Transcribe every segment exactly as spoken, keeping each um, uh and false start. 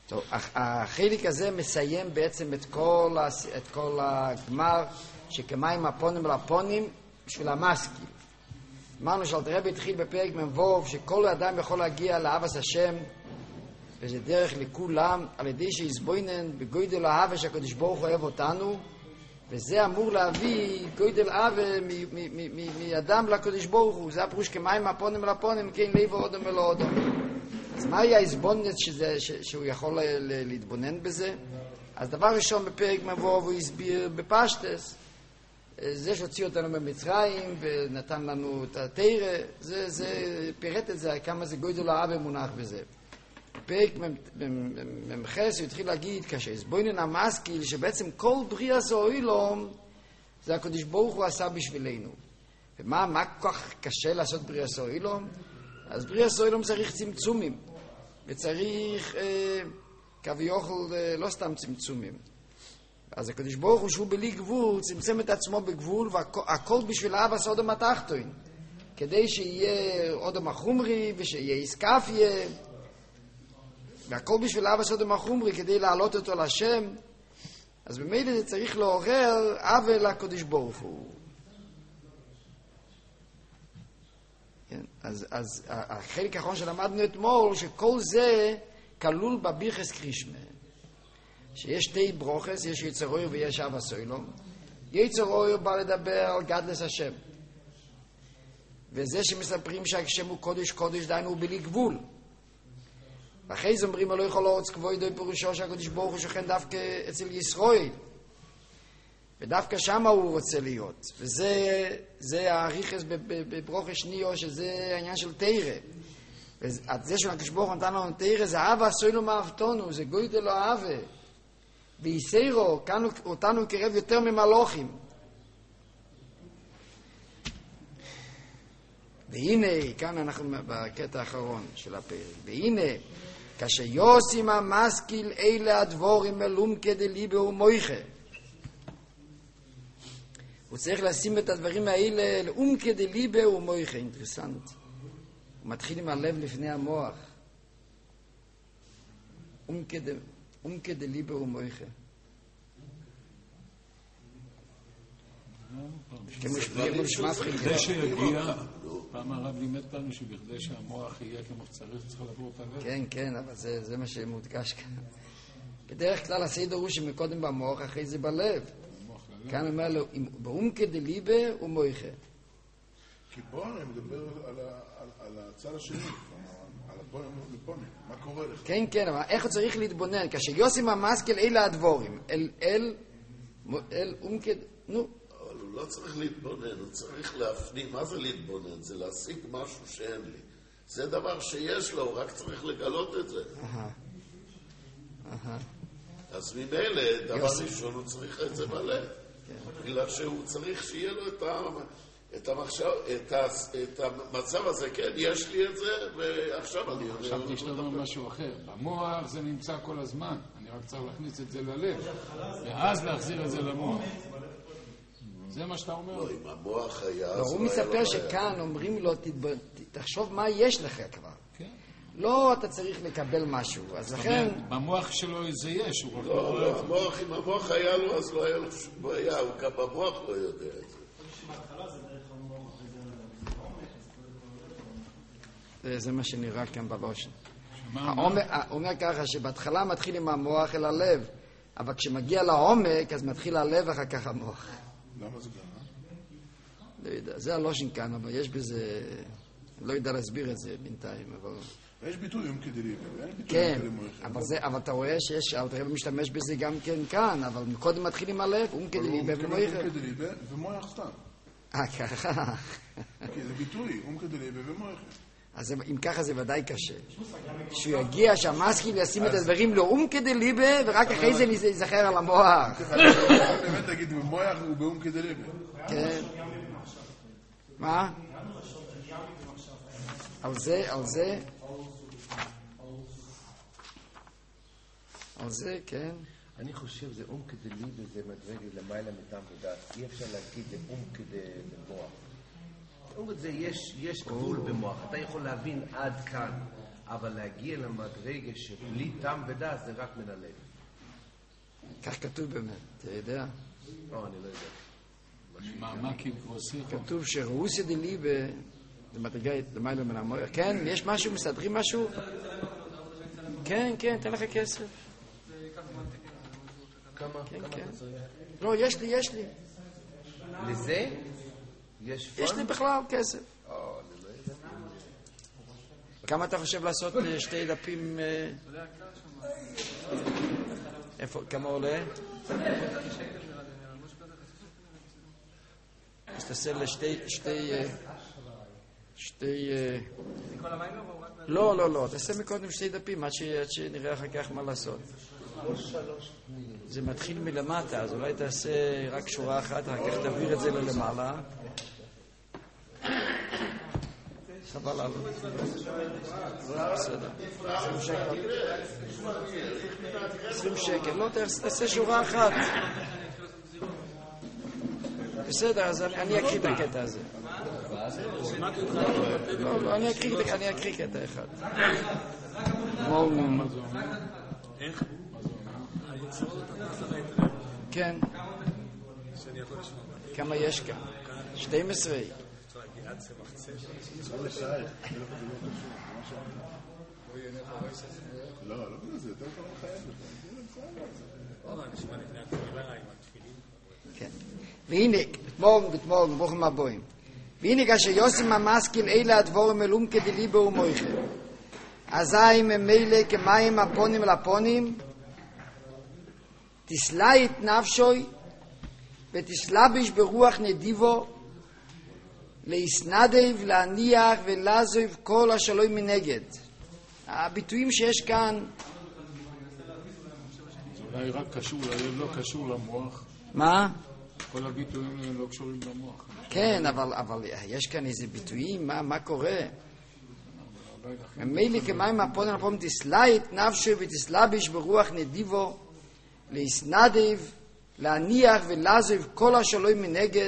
טוב, החלק הזה מסיים בעצם את כל, את כל הגמר שכמים הפונים לפונים בשביל המשכיל. אמרנו שאלתר רבי התחיל בפרק מבוב שכל אדם יכול להגיע לאהבת השם, וזה דרך לכולם על ידי שיסבוינן בגודל האהבה שהקדוש ברוך הוא אוהב אותנו, וזה אמור להביא גודל אהבה מאדם לקדוש ברוך הוא. זה הפירוש כמים הפונים לפונים, כן לב ואודם ולא אודם. אז מהי ההסבונת שזה, ש, שהוא יכול ל, ל, להתבונן בזה? אז דבר ראשון בפרק מבוב הוא הסביר בפשטס, זה שהוציא אותנו ממצרים ונתן לנו את התורה, זה, זה פירט את זה, כמה זה גודל האהבה מונח בזה. בפרק ממחס הוא התחיל להגיד, כשהסבונן המשכיל, שבעצם כל בריאה זה אוילום, זה הקדוש ברוך הוא עשה בשבילנו. ומה מה כל כך קשה לעשות בריאה זה אוילום? אז בריאה זה אוילום צריך צמצומים, וצריך אה, כביכול אה, לא סתם צמצומים. אז הקדוש ברוך הוא שהוא בלי גבול, צמצם את עצמו בגבול, והכל בשביל אהבת האדם התחתון, כדי שיהיה אדם החומרי ושיהיה איסקפיה, והכל בשביל אהבת האדם החומרי כדי להעלות אותו לשם. אז במילא זה צריך לעורר אהבה לקדוש ברוך הוא. כן? אז, אז החלק האחרון שלמדנו אתמול, שכל זה כלול בבירכס קרישמה. שיש שתי ברוכס, יש יצר אור ויש אהבת סוילום. יצר אור בא לדבר על גדלס השם. וזה שמספרים שהשם הוא קודש קודש, דיינו הוא בלי גבול. ואחרי זה אומרים, לא יכול להרוץ כבודו פירושו שהקדוש ברוך הוא שוכן דווקא אצל ישראל. ודווקא שם הוא רוצה להיות. וזה זה הריחס בברוכס שניו, שזה העניין של תורה. וזה שהקדוש ברוך הוא נתן לנו תורה, זה אהבה סוילום אהבתנו, זה גודל אהבה. ויסיירו, אותנו קרב יותר ממלוכים. והנה, כאן אנחנו בקטע האחרון של הפרק. והנה, כשיוסים המשכיל אלה הדבורים מלומקה דליבה ומויכה. הוא צריך לשים את הדברים האלה לאומקה דליבה ומויכה. אינטרסנט. הוא מתחיל עם הלב לפני המוח. אומקה דליבה. אומקה דליבה ומויכה. בכדי שיגיע, פעם הרב לימד לנו שבכדי שהמוח יהיה כמו שצריך, צריך לעבור את הלב. כן, כן, אבל זה מה שמודגש כאן. בדרך כלל הסדר הוא שמקודם במוח, אחרי זה בלב. כאן אומר לו, באומקה דליבה ומויכה. כי פה אני מדבר על הצד השני. מה קורה לך? כן, כן, אבל איך הוא צריך להתבונן? כשיוסים המשכיל אלה הדבורים, אל, אל, אל, אומקד, נו. אבל הוא לא צריך להתבונן, הוא צריך להפנים. מה זה להתבונן? זה להשיג משהו שאין לי. זה דבר שיש לו, הוא רק צריך לגלות את זה. אהה. אהה. אז ממילא, דבר ראשון, הוא צריך את זה בלב. בגלל שהוא צריך שיהיה לו את ה... את המחשב, את, ה, את המצב הזה, כן, יש לי את זה, ועכשיו אני... עכשיו תשתדל משהו אחר. במוח זה נמצא כל הזמן. אני רק צריך להכניס את זה ללב. ואז להחזיר את זה למוח. זה מה שאתה אומר. לא, אם המוח היה... הוא מספר שכאן אומרים לו, תחשוב מה יש לך כבר. לא אתה צריך לקבל משהו, אז לכן... במוח שלו זה יש. לא, לא, המוח, אם המוח היה לו, אז לא היה לו שום בעיה. הוא גם במוח לא יודע את זה. זה מה שנראה כאן בלושן. הוא אומר ככה שבהתחלה מתחיל עם המוח אל הלב, אבל כשמגיע לעומק אז מתחיל הלב אחר כך המוח. למה זה ככה? לא יודע, זה הלושן כאן, אבל יש בזה, לא יודע להסביר את זה בינתיים, אבל... יש ביטוי יום כדליבה, אין ביטוי כן, יום כדליבה. אבל, זה, אבל אתה רואה שיש, אתה רואה משתמש בזה גם כן כאן, אבל קודם מתחיל עם הלב, יום כדליבה ומויכה. יום כדליבה ומויך סתם. אה, ככה. כי זה ביטוי, יום כדליבה ומויכה. אז אם ככה זה ודאי קשה. שהוא יגיע שהמשכיל ישים את הדברים לאום כדליבה, ורק אחרי זה ייזכר על המוח. באמת תגיד, במוח הוא באום כדליבה. כן. מה? על זה, על זה. על זה, כן. אני חושב זה אום כדליבה, זה מדרגה למעלה מטעם ודעת. אי אפשר להגיד זה אום כדמוח. זה יש, יש גבול במוח, אתה יכול להבין עד כאן, אבל להגיע למדרגה שבלי טעם ודעת זה רק מן הלב. כך כתוב באמת, אתה יודע? לא, אני לא יודע. מעמקים כבוסיך. כתוב שרוסיה דליבה, זה מדרגה למעלה מן המוח. כן, יש משהו, מסדרים משהו? כן, כן, תן לך כסף. כמה? כן, כמה כן. אתה צריך? לא, יש לי, יש לי. לזה? יש פון? יש לי בכלל כסף. או, אני לא יודע. כמה אתה חושב לעשות אה, שתי דפים? אה, איפה, כמה עולה? אז תעשה לשתי, שתי, אה, שתי, אה, לא, לא, לא, תעשה מקודם שתי דפים עד ש- עד שנראה אחר כך מה לעשות. זה מתחיל מלמטה, אז אולי תעשה רק שורה אחת, אחר כך תעביר את זה ללמעלה. חבל עליו. בסדר. עשרים שקל. עשרים שקל. לא, תעשה שורה אחת. בסדר, אז אני אני אקריא את הקטע הזה. לא, לא, אני אקריא את- אני אקריא קטע אחד. מורמון. כן. כמה יש כאן? שתים עשרה. לא, לא בגלל זה, יותר טוב לחייב כן. והנה, מורgen, גוט מורgen, ברוכים הבאים. והנה כאשר יוסם המשכיל אלה הדבורים אלום כדליבה ומויכה. אזי ממילא כמים הפונים אל הפונים, תסלאי את נפשוי ותסלביש ברוח נדיבו, להסנדב, להניח ולעזוב כל השלוי מנגד. הביטויים שיש כאן, זה אולי רק קשור ללב, לא קשור למוח. מה? כל הביטויים האלה לא קשורים למוח. כן, אבל, אבל יש כאן איזה ביטויים, מה, מה קורה? ממילא כמים הפון על הפון תסלאי את נפשו ותסלביש ברוח נדיבו, להסנדב, להניח ולעזוב כל השלוי מנגד,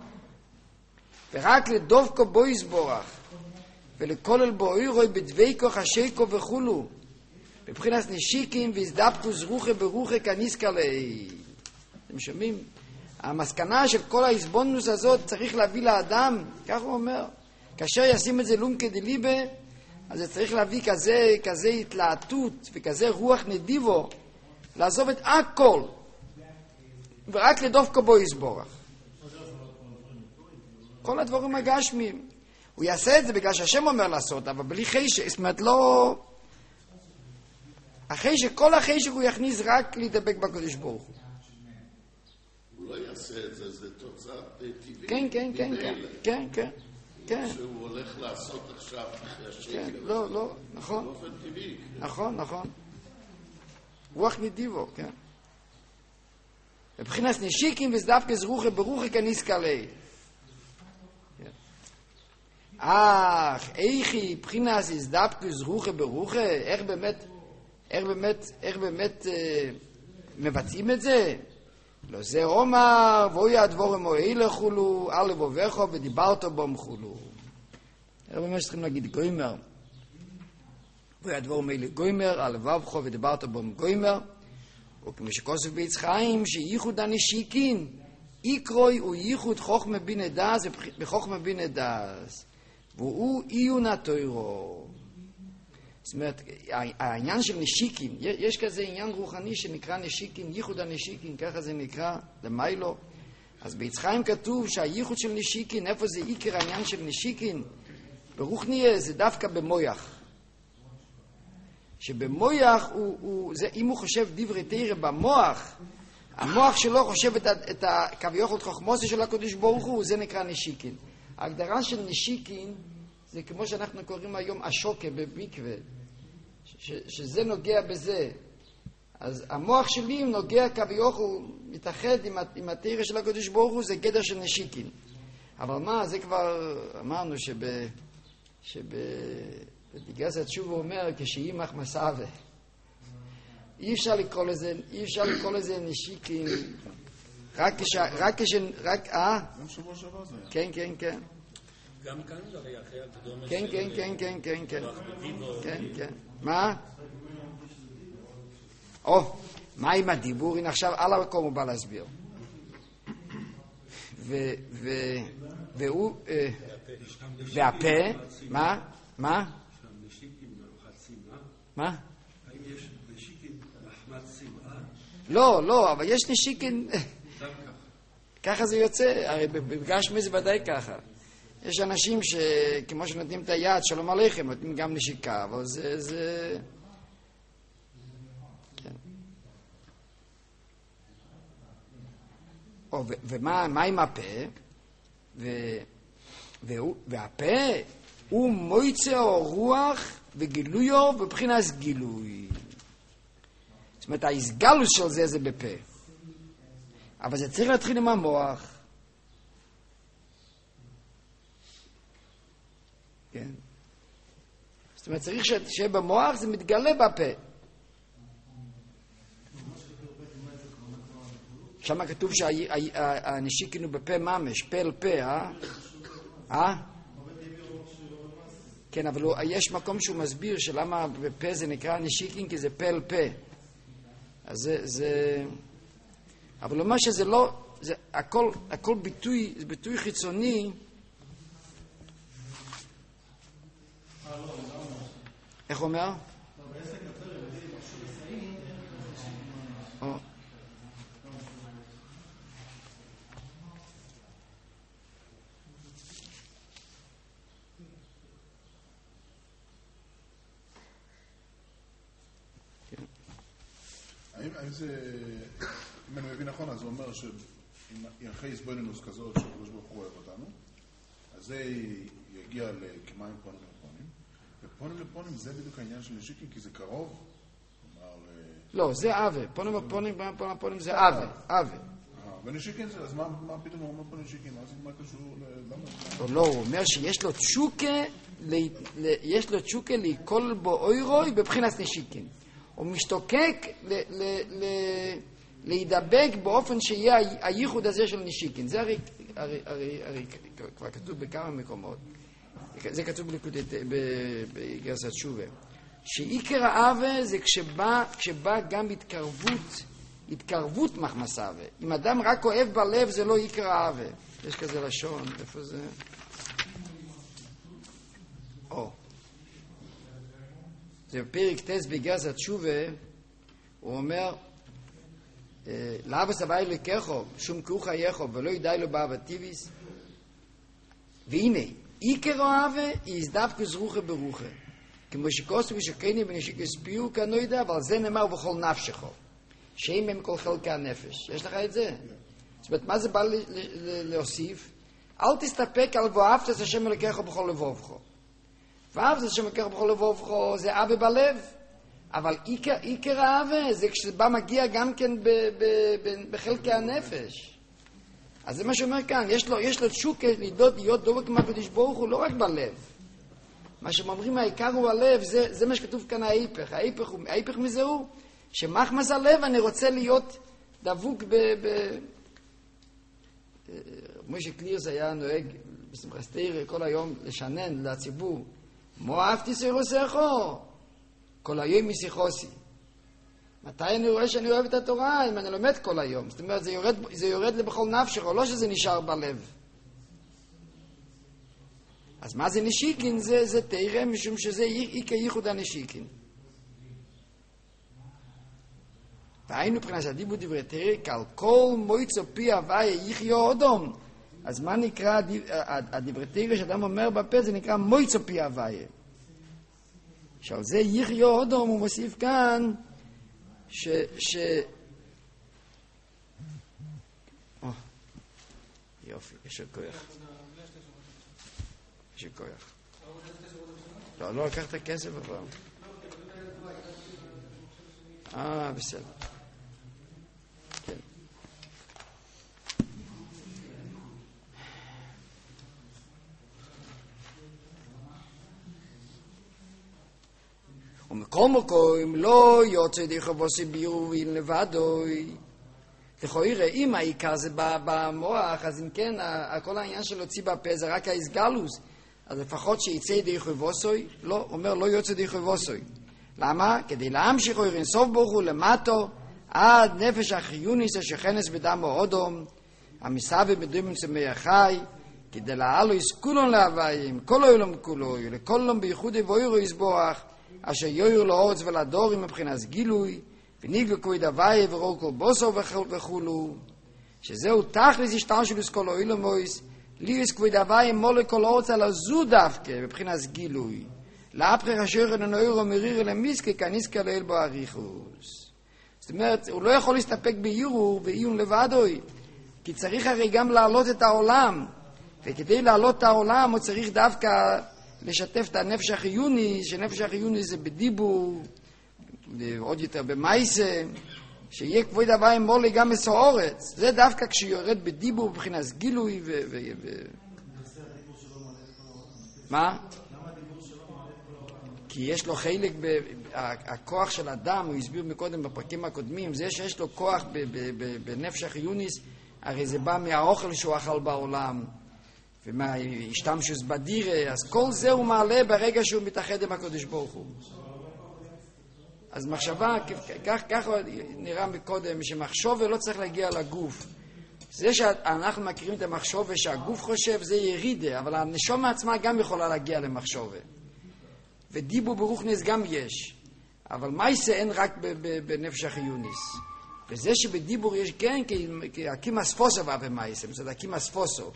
ורק לדובקו בו יסבורך, ולכולל בו אירוי בדוויקו חשיקו וכולו, בבחינס נשיקים והזדבקו זרוחה ברוחה כניסקה לי. אתם שומעים? המסקנה של כל ההסבונוס הזאת צריך להביא לאדם, כך הוא אומר, כאשר ישים את זה לום כדליבה, אז זה צריך להביא כזה, כזה התלהטות וכזה רוח נדיבו, לעזוב את הכל, ורק לדובקו בו יסבורך. כל הדברים הגשמיים. הוא יעשה את זה בגלל שהשם אומר לעשות, אבל בלי חשק, זאת אומרת לא... החשק, כל החשק הוא יכניס רק להידבק בקדוש ברוך הוא. הוא לא יעשה את זה, זה תוצאה טבעית. כן, כן, כן, כן, כן, כן, כן. שהוא הולך לעשות עכשיו אחרי השקל. כן, לא, לא, נכון. באופן טבעי. נכון, נכון. רוח נדיבו, כן. מבחינת נשיקים וסדבקה זרוחה ברוחה כניסקה לי. אך, איכי, בחינס הזדבקו זרוחה ברוחה, איך באמת, איך באמת, איך באמת אה, מבצעים את זה? לא זה אומר, ואוי הדבורם אוהלה חולו, אלה בובכו ודיברתו בום חולו. איך באמת צריכים להגיד גוימר? ואוי הדבורם אוהלה גוימר, אלה בובכו ודיברתו בום גוימר, וכמו שכוסף ביץ חיים, שייחוד הנשיקין, איקרוי הוא ייחוד חוכמה בין הדס וחוכמה בין הדס. והוא עיון התוירו. זאת אומרת, העניין של נשיקים, יש כזה עניין רוחני שנקרא נשיקים, ייחוד הנשיקים, ככה זה נקרא, למיילו. אז ביצחיים כתוב שהייחוד של נשיקים, איפה זה עיקר העניין של נשיקים? ברוחניה זה דווקא במויח. שבמויח, הוא, הוא, זה, אם הוא חושב דברי תורה במוח, המוח שלו חושב את, את הכביכול חוכמוסי של הקדוש ברוך הוא, זה נקרא נשיקים. ההגדרה של נשיקים זה כמו שאנחנו קוראים היום השוקה במקווה, ש, שזה נוגע בזה. אז המוח שלי נוגע כביכול, מתאחד עם, עם התורה של הקדוש ברוך הוא, זה גדר של נשיקים. אבל מה, זה כבר אמרנו שב... שב בדיגס התשובה אומר, כשאימך מסעווה. אי אפשר לקרוא לזה, אי אפשר לקרוא לזה נשיקים, רק כש... רק כש... רק... אה? גם שבוע שעבר זה היה. כן, כן, כן. גם כאן זה הרי אחרי הקדומה כן, כן, כן, כן, כן, כן. כן, כן. מה? או, מה עם הדיבור? הנה עכשיו על המקום הוא בא להסביר. והוא, והפה, מה? מה? מה? האם יש נשיקין מחמת שמעה? לא, לא, אבל יש נשיקין... ככה זה יוצא, הרי בגשמי זה ודאי ככה. יש אנשים שכמו שנותנים את היד, שלום עליכם, נותנים גם נשיקה, אבל זה... זה... כן. או, ו- ומה מה עם הפה? ו- והוא, והפה הוא מויצא או רוח וגילויו בבחינת גילוי. זאת אומרת, ההסגלוס של זה זה בפה. אבל זה צריך להתחיל עם המוח. כן. זאת אומרת, צריך שיהיה במוח, זה מתגלה בפה. שם כתוב שהנשיקין הוא בפה ממש, פה אל פה, אה? אה? כן, אבל יש מקום שהוא מסביר שלמה בפה זה נקרא נשיקין, כי זה פה אל פה. אז זה... זה... אבל לומר שזה לא... זה הכל, הכל ביטוי, זה ביטוי חיצוני. איך אומר? האם זה, אם אני מבין נכון, אז הוא אומר שאם אחרי הסבונינוס כזאת שהקדוש ברוך הוא אוהב אותנו, אז זה יגיע לכמיים פונים לפונים, ופונים לפונים זה בדיוק העניין של נשיקין, כי זה קרוב. לא, זה אווה. פונים לפונים, פונים לפונים זה אווה. אווה. ונשיקין זה, אז מה פתאום הוא אומר פה נשיקין? מה קשור? לא, הוא אומר שיש לו תשוקה, יש לו תשוקה להיכול בו אוירוי בבחינת נשיקין. הוא משתוקק להידבק באופן שיהיה הייחוד הזה של נשיקין. זה הרי, הרי, הרי, הרי כבר כתוב בכמה מקומות. זה כתוב בגרסת תשובה. שעיקר האווה זה כשבא, כשבא גם התקרבות, התקרבות מחמס האווה. אם אדם רק אוהב בלב זה לא עיקר האווה. יש כזה לשון, איפה זה? או. זה בפרק טס בגרסת תשובה, הוא אומר, לאבא סבי לקחו, שום קרוך חייכו, ולא ידעי לו באהבה טיביס. והנה, עיקר האהבה היא הזדבקו זרוחה ברוחה. כמו שכוסו ושקני ונשיק הספיעו כנוידע, אבל זה נאמר בכל נפשכו. שאם הם כל חלקי הנפש. יש לך את זה? זאת אומרת, מה זה בא להוסיף? אל תסתפק על ואהבת את השם לקחו בכל לבובכו. ואהבת את השם לקחו בכל לבובכו זה אהבה בלב. אבל עיקר, עיקר האהבה זה כשזה בא מגיע גם כן ב, ב, ב, בחלקי הנפש. אז זה מה שאומר כאן, יש לו, יש לו תשוקה לדעות, להיות דבק מהקדוש ברוך הוא לא רק בלב. מה שאומרים העיקר הוא הלב, זה, זה מה שכתוב כאן ההיפך. ההיפך, ההיפך מזה הוא שמחמס הלב אני רוצה להיות דבוק ב... ב... משה קלירס היה נוהג בשמחת תורה כל היום לשנן לציבור, מו אהבתי סירוסךו, כל היום משיחוסי. מתי אני רואה שאני אוהב את התורה? אם אני לומד כל היום. זאת אומרת, זה יורד, זה יורד לבכל נפשך, לא שזה נשאר בלב. אז מה זה נשיקין? זה, זה תראה, משום שזה איקה ייחוד הנשיקין. והיינו מבחינת הדיבור דברי תראה, כעל כל מויצו פי הוויה יחיו אדום. אז מה נקרא הדברי תראה שאדם אומר בפה? זה נקרא מויצו פי הוויה. עכשיו זה יחיו אדום, הוא מוסיף כאן, ש... ש... או, יופי, יש כוח. יש כוח. לא, לא לקחת כסף אבל. אה, בסדר. כן. ומכל מקום לא יוצא די חבוסי בירובין לבדוי. לכאורה, אם העיקר זה במוח, אז אם כן, כל העניין של להוציא בפה זה רק ההסגלוס. אז לפחות שיצא ידי חויבוסוי, לא, אומר לא יוצא ידי חויבוסוי. למה? כדי להמשיך אור אינסוף ברוך הוא למטו, עד נפש החיוניס השכנס בדם האודום, המסהבה בדמים צמאי החי, כדי להעלו יסכולון להוויים, כל העולם כולו, לכל עולם בייחודי ואוירו יסבוח, אשר יויר לאורץ ולדורים מבחינת גילוי, וניגלו כבוד הוואי ורור כל בוסו וכולו, שזהו תכלס השתלשלוס כל העולמויס, ליאס כבוד הוואי מולה כל האורץ על הזו דווקא, מבחינת גילוי, לאפחר אשר אין הנוירו מריר למיסקי כניסקה לאל בו אריכוס. זאת אומרת, הוא לא יכול להסתפק ביורו ועיון לבדוי, כי צריך הרי גם להעלות את העולם, וכדי להעלות את העולם הוא צריך דווקא לשתף את הנפש החיוני, שנפש החיוני זה בדיבור, ועוד יותר במייסה, שיהיה כבוד הוואי מולי גם מסעורץ. זה דווקא כשיורד בדיבור מבחינת גילוי ו... ו... ו... מה? כי יש לו חלק, ב... הכוח של אדם, הוא הסביר מקודם בפרקים הקודמים, זה שיש לו כוח ב... ב... ב... בנפש החיוניס, הרי זה בא מהאוכל שהוא אכל בעולם, ומהשתמשוס בדירה, אז כל זה הוא מעלה ברגע שהוא מתאחד עם הקדוש ברוך הוא. אז מחשבה, כך, כך נראה מקודם, שמחשוב לא צריך להגיע לגוף. זה שאנחנו מכירים את המחשוב שהגוף חושב, זה ירידה, אבל הנשום מעצמה גם יכולה להגיע למחשוב. ודיבור ברוכניס גם יש. אבל מייסה אין רק בנפש החיוניס. וזה שבדיבור יש כן, כי הקים אספוסוב אבי מייסה, זאת אומרת, הקים אספוסוב.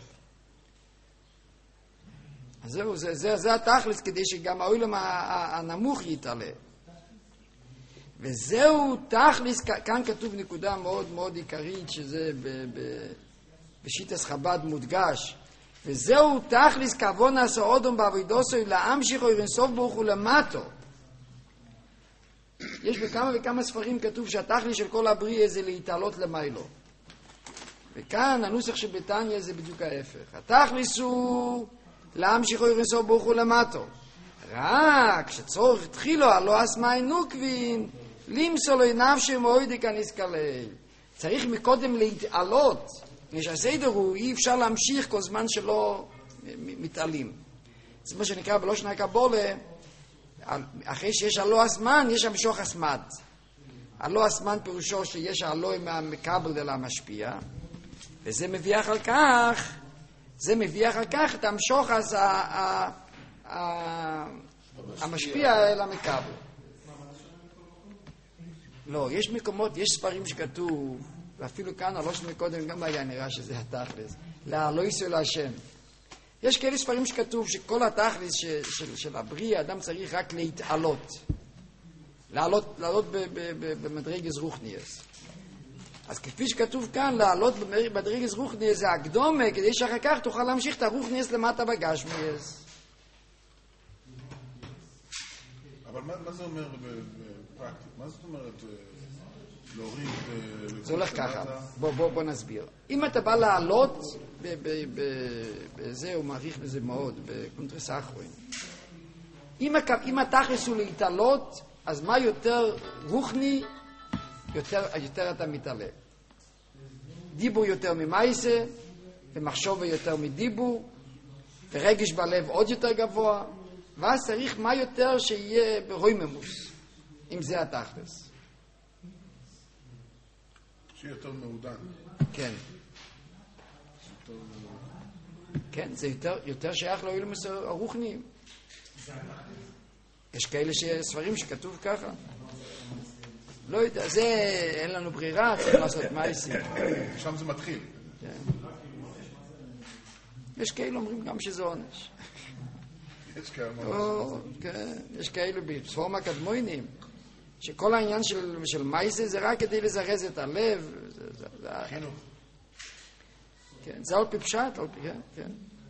אז זהו, זה, זה, זה התכלס, כדי שגם העולם הנמוך יתעלה. וזהו תכלס, כאן כתוב נקודה מאוד מאוד עיקרית, שזה ב, ב, בשיטס חב"ד מודגש. וזהו תכלס כוון עשה אודום בעבודתו להמשיך אור אינסוף ברוך הוא למטו. יש בכמה וכמה ספרים כתוב שהתכלס של כל הבריאה זה להתעלות למיילו. וכאן הנוסח של בתניא זה בדיוק ההפך. התכלס הוא להמשיך אור אינסוף ברוך הוא למטו. רק שצורך תחילו הלא אסמאי נוקבין, לימסו לו נפשי מוידי כניסקלל. צריך מקודם להתעלות. יש הסדר הוא, אי אפשר להמשיך כל זמן שלא מתעלים. זה מה שנקרא בלושן הקבולה, אחרי שיש הלא אסמן, יש המשוך אסמד. הלא אסמן פירושו שיש הלא עם המקבל אל המשפיע, וזה מביא אחר כך, זה מביא אחר כך את המשוך אז ה... ה, ה המשפיע אל המקבל. לא, יש מקומות, יש ספרים שכתוב, ואפילו כאן, הלא שמקודם גם היה נראה שזה התכלס, להלויסו להשם. יש כאלה ספרים שכתוב שכל התכלס של, של, של הבריא, האדם צריך רק להתעלות. לעלות, לעלות במדרגת רוחניאס. אז כפי שכתוב כאן, לעלות במדרגת רוחניאס זה הקדומה, כדי שאחר כך תוכל להמשיך את הרוחניאס למטה בגשמיאס. אבל מה, מה זה אומר בפרקטית? מה זאת אומרת להוריד... זה הולך ככה. בוא, בוא, בוא נסביר. אם אתה בא לעלות, בזה הוא מעריך בזה מאוד, בקונטרס האחרון. אם התכלס הוא להתעלות, אז מה יותר רוחני, יותר, יותר אתה מתעלה. דיבור יותר ממייסה, ומחשוב יותר מדיבור, ורגש בלב עוד יותר גבוה, ואז צריך מה יותר שיהיה ברויממוס, אם זה התכלס. שיהיה יותר מעודן. כן. כן, זה יותר, יותר שייך לאילומוס הרוחניים. יש כאלה ספרים שכתוב ככה. לא יודע, זה אין לנו ברירה, צריך לעשות מייסים. שם זה מתחיל. כן. יש כאלה אומרים גם שזה עונש. יש כאלה. או, כן, יש כאלה בפורמה קדמוינים, שכל העניין של, של מייסה זה רק כדי לזרז את הלב. זה, זה, זה, חינוך. כן, זה על פי פשט, על פי, כן, כן.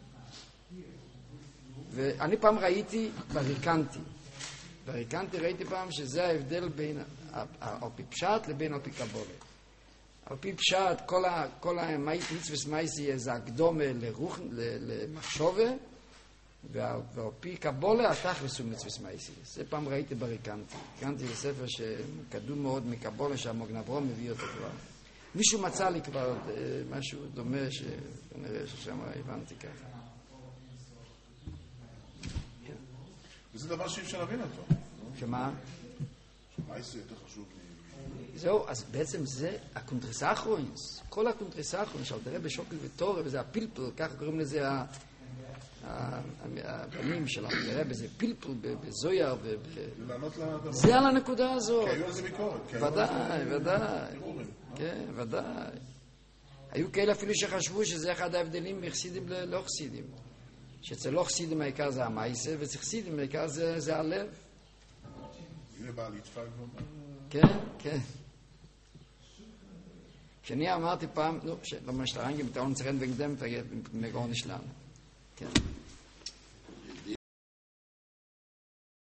ואני פעם ראיתי בריקנטי. בריקנטי ראיתי פעם שזה ההבדל בין על פי פשט לבין על פי קבולה. על פי פשט, כל, ה, כל המצווס מייסי זה הקדומה לרוח, למחשובה, ועל פי קבולה התכלס הוא מצווס מייסי. זה פעם ראיתי בריקנטי. ריקנטי זה ספר שקדום מאוד מקבולה שהמוגן אברהם מביא אותו כבר. מישהו מצא לי כבר משהו דומה שכנראה ששם הבנתי ככה. וזה דבר שאי אפשר להבין אותו. שמה? שמייסה יותר חשוב מ... זהו, אז בעצם זה הקונטרסאחרוינס, כל הקונטרסאחרוינס, שאל תראה בשוקל ותורה, וזה הפלפל, ככה קוראים לזה הבנים שלנו, תראה בזה פלפל בזויר, זה על הנקודה הזאת. כי היו על זה ביקורת. ודאי, ודאי. כן, ודאי. היו כאלה אפילו שחשבו שזה אחד ההבדלים מחסידים ללא חסידים. שאצל לא חסידים העיקר זה המייסה, ואצל חסידים העיקר זה הלב. הנה בא ליטפק ואומר... כן, כן. כשאני אמרתי פעם, נו, שלא משתרנגים, אתה לא נצרן ונקדם, תגיד, מגרון שלנו. כן.